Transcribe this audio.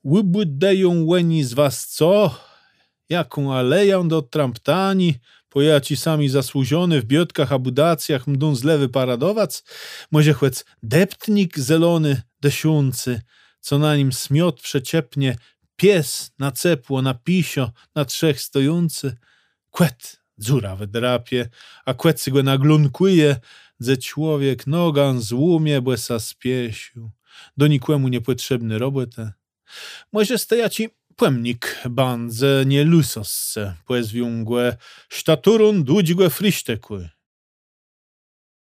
Łybudeją łeni z was co? Jaką aleją do tramptani, pojaci sami zasłużony w biotkach abudacjach mdun z lewy paradowac, może chłec deptnik zelony desiuncy, co na nim smiot przeciepnie, pies na cepło, na pisio, na trzech stojący, kłet dziura wydrapie, a kłecy go naglunkuje, ze człowiek nogan złumie, błesa spiesiu, do nikłemu niepotrzebny robotę. Może stejaci płemnik bandze nie lusosce, pues wiungłe, sztaturun dłudźgłe frisztekły.